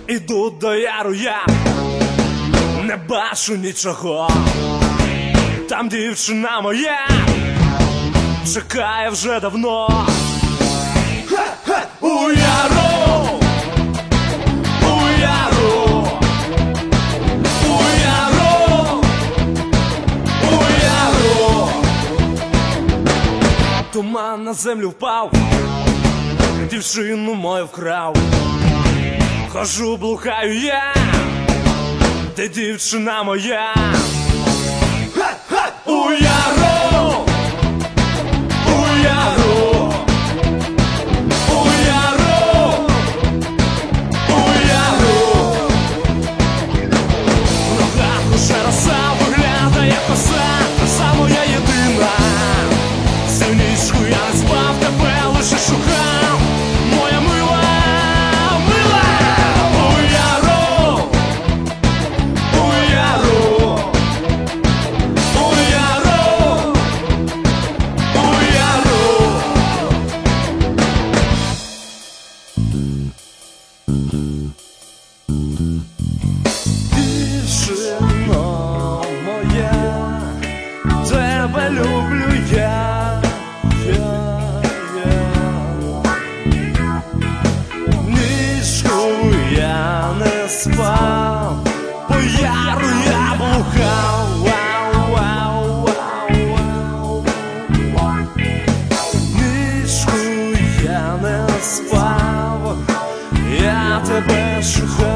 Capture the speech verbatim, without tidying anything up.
Іду до яру, я не бачу нічого. Там дівчина моя чекає вже давно. У яру, у яру, у яру, у яру. Туман на землю впав, дівчину мою вкрав. Хожу, блукаю я, де дівчина моя. У яру, у яру, у яру, у яру. В ногах уже роса, виглядає коса, коса моя єдина. Всю нічку я не спав, тебе лише шукав, моя мила. Дівчино моя, тебе люблю я, я, я. Нічку я не спав, по яру я блукав. Вау, вау, вау, вау. Нічку я не спав, я тебе шукав.